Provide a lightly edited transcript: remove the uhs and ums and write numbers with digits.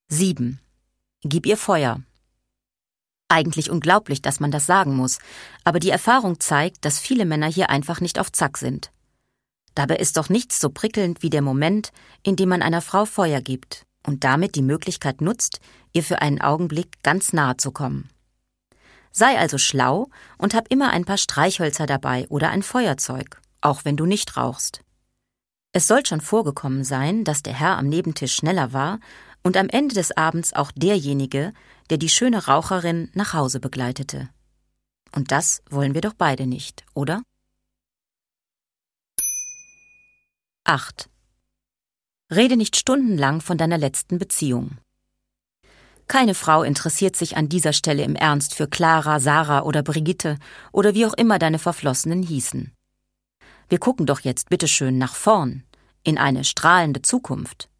7. Gib ihr Feuer. Eigentlich unglaublich, dass man das sagen muss, aber die Erfahrung zeigt, dass viele Männer hier einfach nicht auf Zack sind. Dabei ist doch nichts so prickelnd wie der Moment, in dem man einer Frau Feuer gibt und damit die Möglichkeit nutzt, ihr für einen Augenblick ganz nahe zu kommen. Sei also schlau und hab immer ein paar Streichhölzer dabei oder ein Feuerzeug, auch wenn du nicht rauchst. Es soll schon vorgekommen sein, dass der Herr am Nebentisch schneller war und am Ende des Abends auch derjenige, der die schöne Raucherin nach Hause begleitete. Und das wollen wir doch beide nicht, oder? 8. Rede nicht stundenlang von deiner letzten Beziehung. Keine Frau interessiert sich an dieser Stelle im Ernst für Clara, Sarah oder Brigitte oder wie auch immer deine Verflossenen hießen. Wir gucken doch jetzt bitteschön nach vorn, in eine strahlende Zukunft.